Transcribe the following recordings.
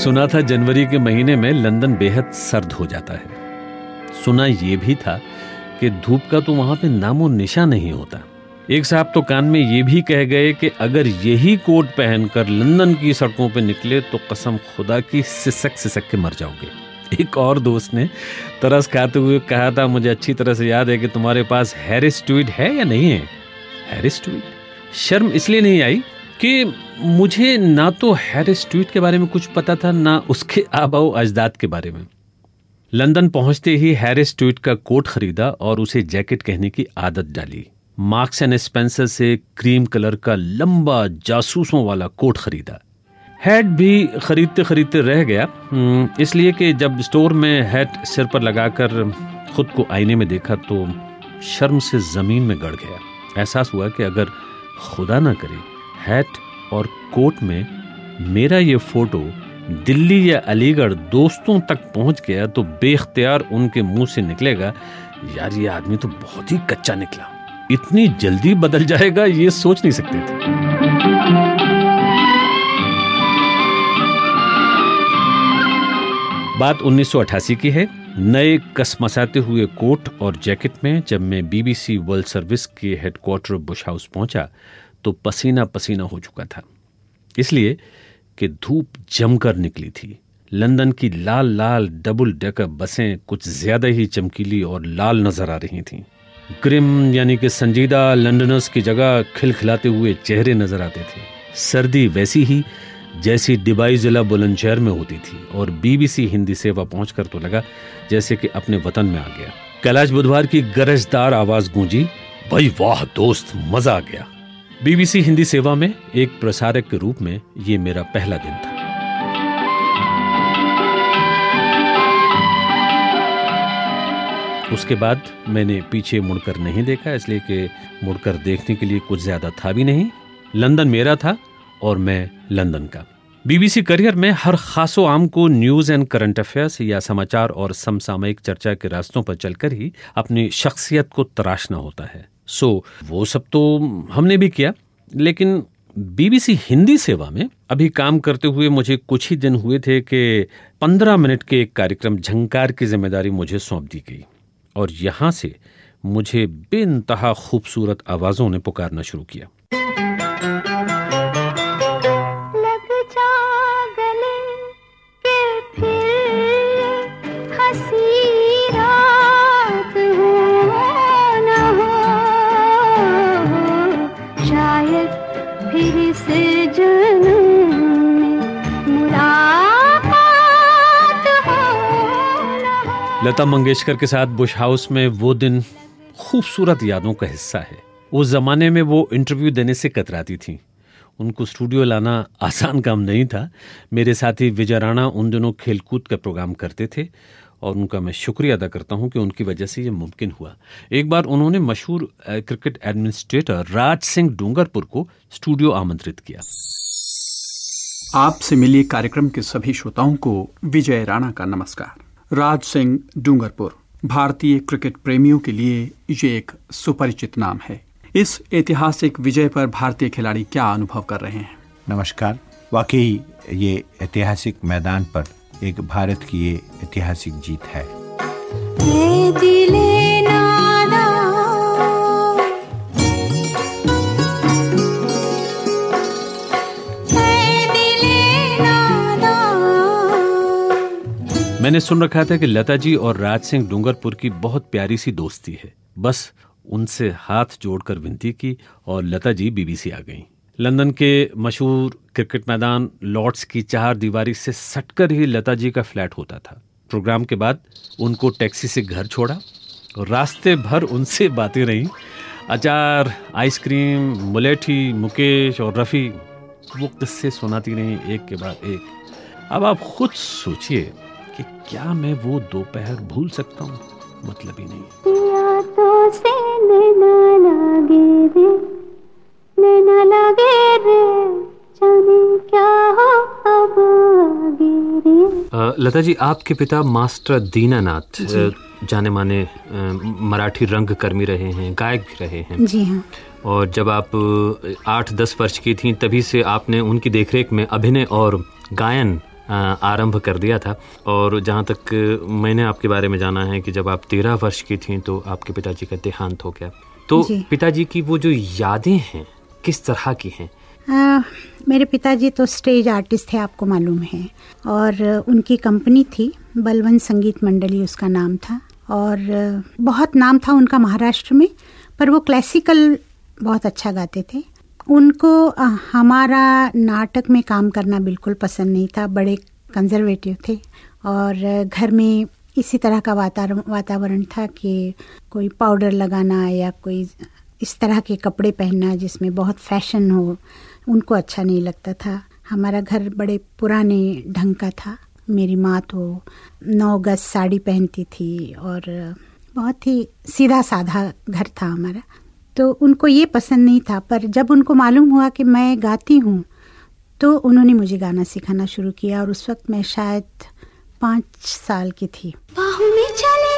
सुना था जनवरी के महीने में लंदन बेहद सर्द हो जाता है। सुना ये भी था कि धूप का तो वहां पे नामो निशान नहीं होता। एक साहब तो कान में ये भी कह गए कि अगर यही कोट पहनकर लंदन की सड़कों पे निकले तो कसम खुदा की सिसक सिसक के मर जाओगे। एक और दोस्त ने तरस खाते हुए कहा था, मुझे अच्छी तरह से याद है कि तुम्हारे पास हैरिस ट्वीट है या नहीं है। Harris tweed? शर्म इसलिए नहीं आई कि मुझे ना तो हैरिस ट्वीट के बारे में कुछ पता था, ना उसके आबाओ अजदाद के बारे में। लंदन पहुंचते ही हैरिस ट्वीट का कोट खरीदा और उसे जैकेट कहने की आदत डाली। मार्क्स एंड स्पेंसर से क्रीम कलर का लंबा जासूसों वाला कोट खरीदा। हैट भी खरीदते खरीदते रह गया, इसलिए कि जब स्टोर में हैट सिर पर लगाकर खुद को आईने में देखा तो शर्म से जमीन में गड़ गया। एहसास हुआ कि अगर खुदा ना करे हैट और कोट में मेरा ये फोटो दिल्ली या अलीगढ़ दोस्तों तक पहुंच गया तो बेख्तियार उनके मुंह से निकलेगा, यार ये आदमी तो बहुत ही कच्चा निकला, इतनी जल्दी बदल जाएगा ये सोच नहीं सकते थे। बात 1988 की है। नए कसमसाते हुए कोट और जैकेट में जब मैं BBC वर्ल्ड सर्विस के हेडक्वार्टर बुश हाउस पहुंचा तो पसीना पसीना हो चुका था, इसलिए कि धूप जमकर निकली थी। लंदन की लाल लाल डबल डेकर बसें कुछ ज्यादा ही चमकीली और लाल नजर आ रही थीं। ग्रिम यानी कि संजीदा लंडनर्स की जगह खिलखिलाते हुए चेहरे नजर आते थे। सर्दी वैसी ही जैसी डिबाई जिला बुलंदशहर में होती थी और BBC हिंदी सेवा पहुंचकर तो लगा जैसे कि अपने वतन में आ गया। कैलाश बुधवार की गरजदार आवाज गूंजी, भाई वाह दोस्त, मजा आ गया। BBC हिंदी सेवा में एक प्रसारक के रूप में ये मेरा पहला दिन था। उसके बाद मैंने पीछे मुड़कर नहीं देखा, इसलिए कि मुड़कर देखने के लिए कुछ ज्यादा था भी नहीं। लंदन मेरा था और मैं लंदन का। BBC करियर में हर खासो आम को न्यूज़ एंड करंट अफेयर्स या समाचार और समसामयिक चर्चा के रास्तों पर चलकर ही अपनी शख्सियत को तराशना होता है। वो सब तो हमने भी किया, लेकिन BBC हिंदी सेवा में अभी काम करते हुए मुझे कुछ ही दिन हुए थे कि 15 मिनट के एक कार्यक्रम झंकार की जिम्मेदारी मुझे सौंप दी गई और यहां से मुझे बेइंतहा खूबसूरत आवाजों ने पुकारना शुरू किया। लता मंगेशकर के साथ बुश हाउस में वो दिन खूबसूरत यादों का हिस्सा है। उस जमाने में वो इंटरव्यू देने से कतराती थीं। उनको स्टूडियो लाना आसान काम नहीं था। मेरे साथी विजय राणा उन दिनों खेलकूद का प्रोग्राम करते थे और उनका मैं शुक्रिया अदा करता हूं कि उनकी वजह से ये मुमकिन हुआ। एक बार उन्होंने मशहूर क्रिकेट एडमिनिस्ट्रेटर राज सिंह डूंगरपुर को स्टूडियो आमंत्रित किया। आपसे मिलिए कार्यक्रम के सभी श्रोताओं को विजय राणा का नमस्कार। राज सिंह डूंगरपुर भारतीय क्रिकेट प्रेमियों के लिए ये एक सुपरिचित नाम है। इस ऐतिहासिक विजय पर भारतीय खिलाड़ी क्या अनुभव कर रहे हैं? नमस्कार। वाकई ये ऐतिहासिक मैदान पर एक भारत की ये ऐतिहासिक जीत है। मैंने सुन रखा था कि लता जी और राज सिंह डूंगरपुर की बहुत प्यारी सी दोस्ती है। बस उनसे हाथ जोड़कर विनती की और लता जी BBC आ गईं। लंदन के मशहूर क्रिकेट मैदान लॉर्ड्स की 4 दीवारी से सटकर ही लता जी का फ्लैट होता था। प्रोग्राम के बाद उनको टैक्सी से घर छोड़ा और रास्ते भर उनसे बातें रहीं। अचार, आइसक्रीम, मुलेठी, मुकेश और रफ़ी वो किस्से सुनाती रहीं एक के बाद एक। अब आप खुद सोचिए कि क्या मैं वो दोपहर भूल सकता हूँ? मतलब ही नहीं। नैना लगे रे, जाने क्या हो अब आगे रे। लता जी, आपके पिता मास्टर दीनानाथ जाने माने मराठी रंगकर्मी रहे हैं, गायक भी रहे हैं। जी हाँ। और जब आप 8-10 वर्ष की थी तभी से आपने उनकी देखरेख में अभिनय और गायन आरंभ कर दिया था। और जहाँ तक मैंने आपके बारे में जाना है कि जब आप 13 वर्ष की थीं तो आपके पिताजी का देहांत हो गया। तो पिताजी की वो जो यादें हैं किस तरह की हैं? मेरे पिताजी तो स्टेज आर्टिस्ट थे, आपको मालूम है, और उनकी कंपनी थी बलवंत संगीत मंडली उसका नाम था, और बहुत नाम था उनका महाराष्ट्र में, पर वो क्लासिकल बहुत अच्छा गाते थे। उनको हमारा नाटक में काम करना बिल्कुल पसंद नहीं था, बड़े कंजर्वेटिव थे, और घर में इसी तरह का वातावरण था कि कोई पाउडर लगाना या कोई इस तरह के कपड़े पहनना जिसमें बहुत फैशन हो, उनको अच्छा नहीं लगता था। हमारा घर बड़े पुराने ढंग का था। मेरी माँ तो 9 गज साड़ी पहनती थी और बहुत ही सीधा साधा घर था हमारा, तो उनको ये पसंद नहीं था। पर जब उनको मालूम हुआ कि मैं गाती हूँ तो उन्होंने मुझे गाना सिखाना शुरू किया, और उस वक्त मैं शायद 5 साल की थी। बाहों में चले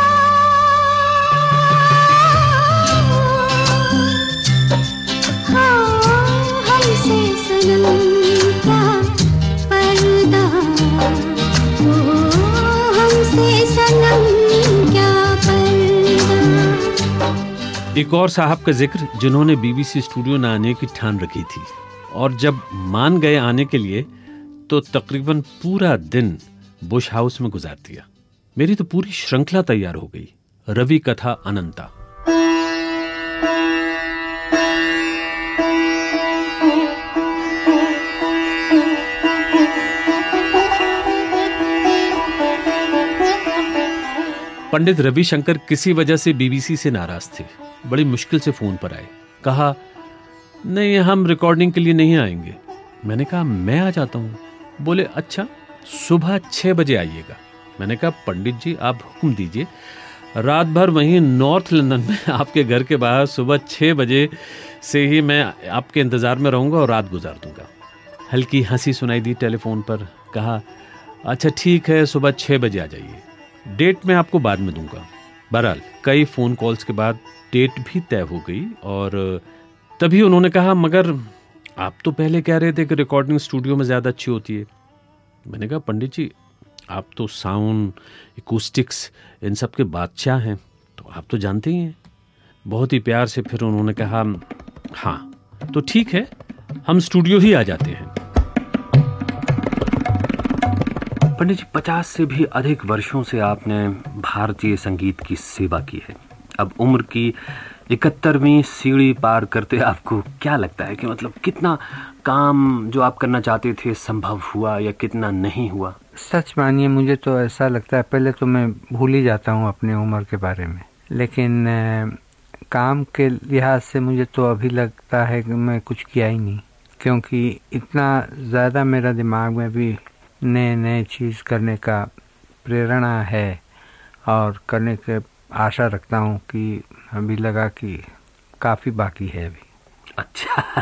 हमसे सनम क्या पर्दा, हमसे सनम क्या पर्दा। एक और साहब का जिक्र जिन्होंने बीबीसी स्टूडियो न आने की ठान रखी थी, और जब मान गए आने के लिए तो तकरीबन पूरा दिन बुश हाउस में गुजार दिया। मेरी तो पूरी श्रृंखला तैयार हो गई, रवि कथा अनंता। पंडित रविशंकर किसी वजह से बीबीसी से नाराज थे। बड़ी मुश्किल से फोन पर आए, कहा नहीं हम रिकॉर्डिंग के लिए नहीं आएंगे। मैंने कहा मैं आ जाता हूं। बोले अच्छा सुबह 6 बजे आइएगा। मैंने कहा पंडित जी आप हुक्म दीजिए, रात भर वहीं नॉर्थ लंदन में आपके घर के बाहर सुबह 6 बजे से ही मैं आपके इंतजार में रहूंगा और रात गुजार दूंगा। हल्की हंसी सुनाई दी टेलीफोन पर। कहा अच्छा ठीक है सुबह 6 बजे आ जाइए, डेट मैं आपको बाद में दूंगा। बहरहाल कई फोन कॉल्स के बाद डेट भी तय हो गई, और तभी उन्होंने कहा मगर आप तो पहले कह रहे थे कि रिकॉर्डिंग स्टूडियो में ज़्यादा अच्छी होती है। मैंने कहा पंडित जी आप तो साउंड एकूस्टिक्स इन सब के बादशाह हैं, तो आप तो जानते ही हैं। बहुत ही प्यार से फिर उन्होंने कहा हाँ तो ठीक है हम स्टूडियो ही आ जाते हैं। पंडित जी 50 से भी अधिक वर्षों से आपने भारतीय संगीत की सेवा की है। अब उम्र की 71वीं सीढ़ी पार करते आपको क्या लगता है कि मतलब कितना काम जो आप करना चाहते थे संभव हुआ या कितना नहीं हुआ? सच मानिए मुझे तो ऐसा लगता है, पहले तो मैं भूल ही जाता हूँ अपनी उम्र के बारे में, लेकिन काम के लिहाज से मुझे तो अभी लगता है कि मैं कुछ किया ही नहीं, क्योंकि इतना ज़्यादा मेरा दिमाग में भी नए चीज़ करने का प्रेरणा है और करने के आशा रखता हूँ कि अभी लगा कि काफ़ी बाकी है अभी। अच्छा।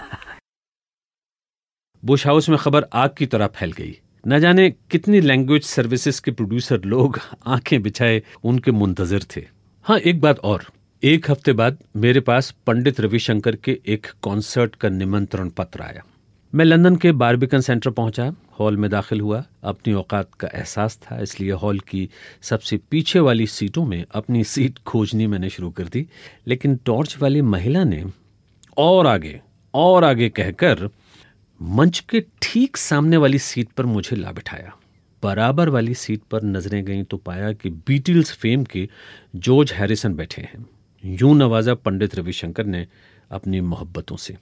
बुश हाउस में खबर आग की तरह फैल गई। न जाने कितनी लैंग्वेज सर्विसेज के प्रोड्यूसर लोग आंखें बिछाए उनके मुंतजिर थे। हाँ एक बात और, 1 हफ्ते बाद मेरे पास पंडित रविशंकर के एक कॉन्सर्ट का निमंत्रण पत्र आया। मैं लंदन के बारबिकन सेंटर पहुंचा, हॉल में दाखिल हुआ। अपनी औकात का एहसास था, इसलिए हॉल की सबसे पीछे वाली सीटों में अपनी सीट खोजनी मैंने शुरू कर दी, लेकिन टॉर्च वाली महिला ने और आगे कहकर मंच के ठीक सामने वाली सीट पर मुझे ला बिठाया। बराबर वाली सीट पर नजरें गईं तो पाया कि बीटल्स फेम के जॉर्ज हैरिसन बैठे हैं। यूं नवाजा पंडित रविशंकर ने अपनी मोहब्बतों से।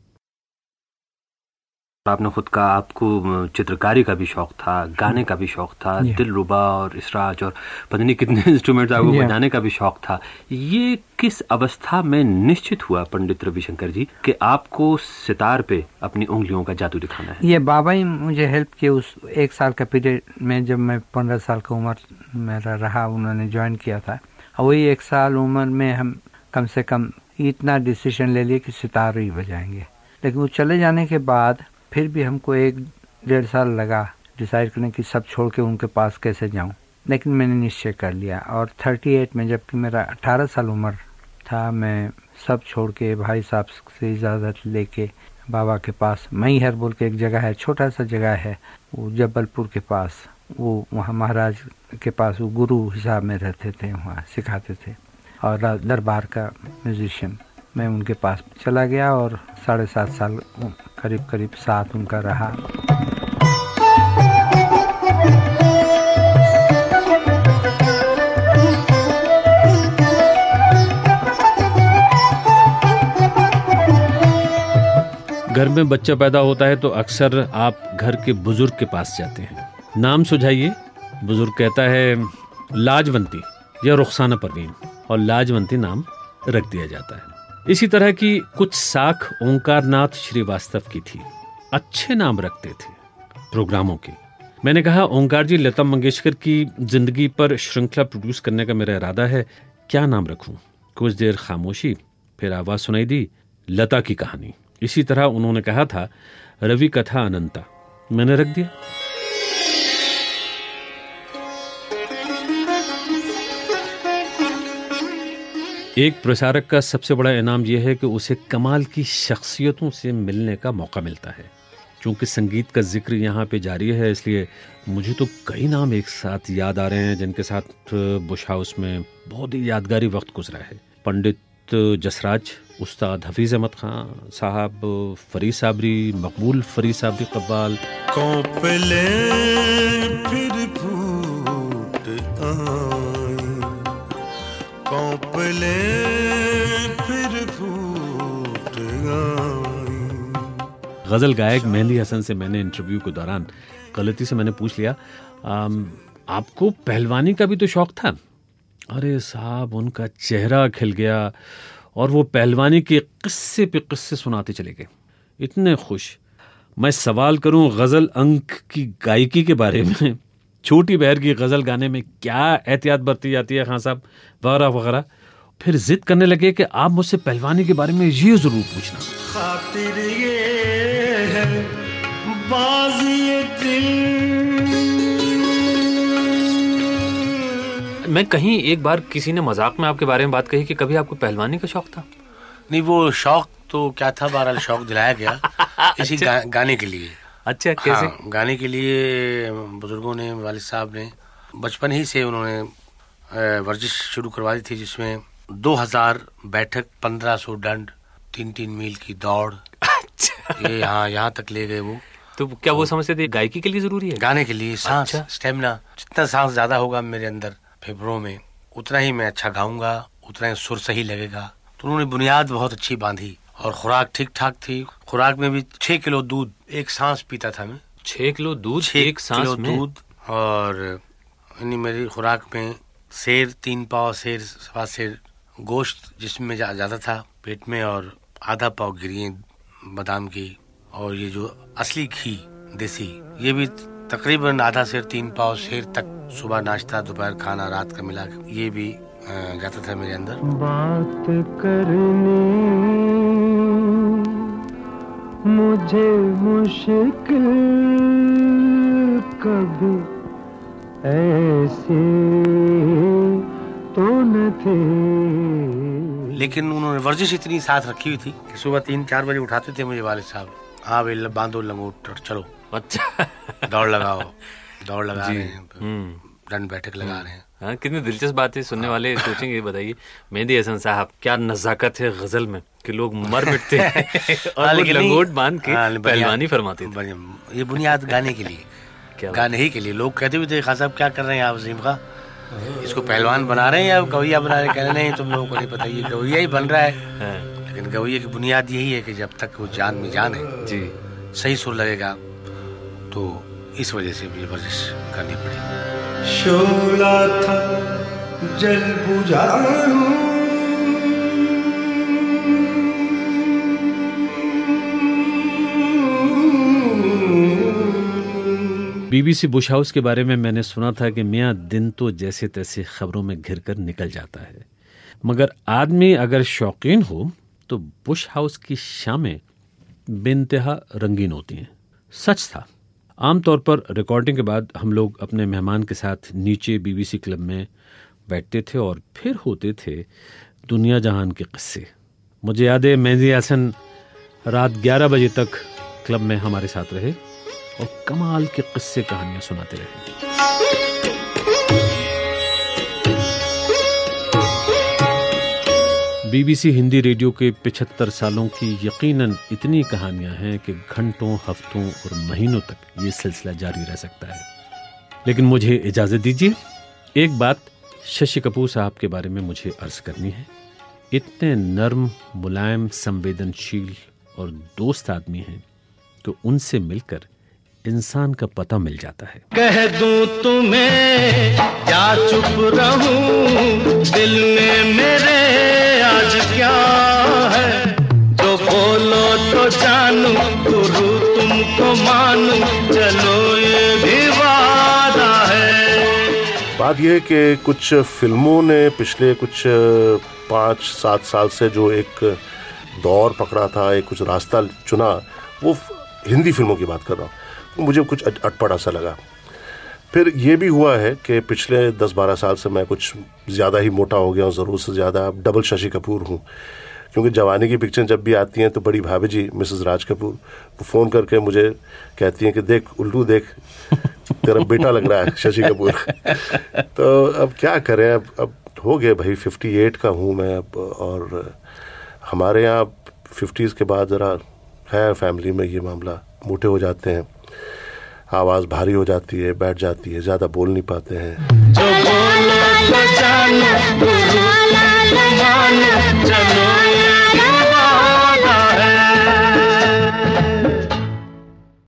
आपने खुद का, आपको चित्रकारी का भी शौक था, गाने का भी शौक था, दिलरुबा और इसराज और पता नहीं कितने इंस्ट्रूमेंट्स आपको बजाने का भी शौक था। ये किस अवस्था में निश्चित हुआ पंडित रविशंकर जी कि आपको सितार पे अपनी उंगलियों का जादू दिखाना है? ये बाबा ही मुझे हेल्प किए उस 1 साल का पीरियड में, जब मैं 15 साल का उम्र मेरा रहा, उन्होंने ज्वाइन किया था। और वही 1 साल उम्र में हम कम से कम इतना डिसीजन ले लिए कि सितार ही बजाएंगे। लेकिन वो चले जाने के बाद फिर भी हमको 1-1.5 साल लगा डिसाइड करने की सब छोड़ के उनके पास कैसे जाऊं, लेकिन मैंने निश्चय कर लिया। और 38 में जबकि मेरा 18 साल उम्र था, मैं सब छोड़ के भाई साहब से इजाज़त लेके बाबा के पास। मैहर बोल के एक जगह है, छोटा सा जगह है, वो जबलपुर के पास। वो वहाँ महाराज के पास वो गुरु हिसाब में रहते थे, वहाँ सिखाते थे, और दरबार का म्यूजिशियन। मैं उनके पास चला गया और 7.5 साल करीब साथ उनका रहा। घर में बच्चा पैदा होता है तो अक्सर आप घर के बुजुर्ग के पास जाते हैं, नाम सुझाइए। बुजुर्ग कहता है लाजवंती या रुखसाना परवीन, और लाजवंती नाम रख दिया जाता है। इसी तरह की कुछ साख ओंकारनाथ श्रीवास्तव की थी, अच्छे नाम रखते थे प्रोग्रामों के। मैंने कहा ओंकार जी, लता मंगेशकर की जिंदगी पर श्रृंखला प्रोड्यूस करने का मेरा इरादा है, क्या नाम रखूं? कुछ देर खामोशी, फिर आवाज सुनाई दी, लता की कहानी। इसी तरह उन्होंने कहा था रवि कथा अनंता, मैंने रख दिया। एक प्रसारक का सबसे बड़ा इनाम यह है कि उसे कमाल की शख्सियतों से मिलने का मौका मिलता है। क्योंकि संगीत का जिक्र यहाँ पे जारी है, इसलिए मुझे तो कई नाम एक साथ याद आ रहे हैं जिनके साथ बुश हाउस में बहुत ही यादगारी वक्त गुजरा है। पंडित जसराज, उस्ताद हफीज अहमद खान साहब, फरीद साबरी, मकबूल फरीद साबरी कव्वाल। कौपले फिर फूट आई, कौपले फिर फूट आई। गजल गायक मेहंदी हसन से मैंने इंटरव्यू के दौरान गलती से मैंने पूछ लिया, आपको पहलवानी का भी तो शौक था? अरे साहब, उनका चेहरा खिल गया और वो पहलवानी के किस्से पे किस्से सुनाते चले गए, इतने खुश। मैं सवाल करूं गजल अंक की गायकी के बारे में, छोटी बहर की गजल गाने में क्या एहतियात बरती जाती है खान साहब, वगैरह वगैरह, फिर जिद करने लगे कि आप मुझसे पहलवानी के बारे में ये जरूर पूछना। खातिर ये है बाज़ी दिल। मैं कहीं एक बार किसी ने मजाक में आपके बारे में बात कही कि कभी आपको पहलवानी का शौक था? नहीं, वो शौक तो क्या था, बहरहाल शौक दिलाया गया इसी गाने के लिए। अच्छा, कैसे? हाँ, गाने के लिए बुजुर्गों ने, वालिद साहब ने बचपन ही से उन्होंने वर्जिश शुरू करवा दी थी, जिसमें 2000 बैठक, 1500 दंड, 3-3 मील की दौड़। अच्छा। ये यहाँ तक ले गए वो। तो क्या वो समझते थे गायकी के लिए जरूरी है? गाने के लिए सांस, स्टेमिना, जितना सांस ज्यादा होगा मेरे अंदर फेफड़ों में, उतना ही मैं अच्छा गाऊंगा, उतना ही सुर सही लगेगा। तो उन्होंने बुनियाद बहुत अच्छी बांधी और खुराक ठीक ठाक थी। खुराक में भी 6 किलो दूध एक सांस पीता था मैं। 6 किलो दूध एक सांस में? दूध। और मेरी खुराक में शेर 3 पाव, शेर 1.25 शेर गोश्त जिसमें ज्यादा था पेट में, और आधा पाव गिरिए बादाम की, और ये जो असली घी देसी, ये भी तकरीबन आधा शेर 3 पाव शेर तक, सुबह नाश्ता, दोपहर खाना, रात का मिला, ये भी जाता था मेरे अंदर। बात करनी मुझे मुश्किल कभी ऐसे तो न थे। लेकिन उन्होंने वर्जिश इतनी साथ रखी हुई थी कि सुबह 3-4 बजे उठाते थे मुझे वालिद साहब, हाँ भाई बांधो लंगोट और चलो। अच्छा। दौड़ लगाओ, दौड़ लगा रहे हैं, दंड बैठक लगा रहे हैं। हाँ, कितनी दिलचस्प बात है, सुनने वाले सोचेंगे। बताइए मेहंदी हसन साहब, क्या नजाकत है गजल में कि लोग मर मिटते हैं और लंगोट बांध के पहलवानी फरमाते थे। ये बुनियाद गाने के लिए, गाने ही के लिए। लोग कहते भी थे खान साहब क्या कर रहे हैं आप वसीम खां, इसको पहलवान बना रहे हैं या गवैया बना रहे हैं? कहने नहीं, तुम लोगों को नहीं पता, ये गवैया ही बन रहा है। लेकिन गवैया की बुनियाद यही है कि जब तक वो जान में जान है जी, सही सुर लगेगा, तो इस वजह से मुझे वर्जिश करनी पड़ी। शोला था जल बुझाऊं, बीबीसी बुश हाउस के बारे में मैंने सुना था कि मियाँ दिन तो जैसे तैसे खबरों में घिर कर निकल जाता है, मगर आदमी अगर शौकीन हो तो बुश हाउस की शामें बेइंतहा रंगीन होती हैं। सच था। आमतौर पर रिकॉर्डिंग के बाद हम लोग अपने मेहमान के साथ नीचे बीबीसी क्लब में बैठते थे और फिर होते थे दुनिया जहान के किस्से। मुझे याद है मेहंदी हसन रात 11 बजे तक क्लब में हमारे साथ रहे और कमाल के किस्से कहानियां सुनाते रहे। बीबीसी हिंदी रेडियो के 75 सालों की यकीनन इतनी कहानियां हैं कि घंटों, हफ्तों और महीनों तक ये सिलसिला जारी रह सकता है। लेकिन मुझे इजाजत दीजिए, एक बात शशि कपूर साहब के बारे में मुझे अर्ज करनी है। इतने नर्म, मुलायम, संवेदनशील और दोस्त आदमी हैं, तो उनसे मिलकर इंसान का पता मिल जाता है। कह दूं तुम्हें क्या चुप रहूं, दिल में मेरे आज क्या है, जो बोलो तो जानूं, गुरु तुमको मानूं, चलो ये भी वादा है। बात यह है कि कुछ फिल्मों ने पिछले कुछ 5-7 साल से जो एक दौर पकड़ा था, एक कुछ रास्ता चुना, वो हिंदी फिल्मों की बात कर रहा हूँ, मुझे कुछ अटपटा सा लगा। फिर ये भी हुआ है कि पिछले 10-12 साल से मैं कुछ ज़्यादा ही मोटा हो गया हूँ, ज़रूर से ज़्यादा। अब डबल शशि कपूर हूँ, क्योंकि जवानी की पिक्चर जब भी आती हैं तो बड़ी भाभी जी मिसेस राज कपूर वो फ़ोन करके मुझे कहती हैं कि देख उल्लू, देख तेरा बेटा लग रहा है शशि कपूर। तो अब क्या करें, अब हो गए भाई, 58 का हूँ मैं अब, और हमारे यहाँ 50s के बाद ज़रा है फैमिली में ये मामला, मोटे हो जाते हैं, आवाज़ भारी हो जाती है, बैठ जाती है, ज़्यादा बोल नहीं पाते हैं। जो बोलो तो जानो, चलो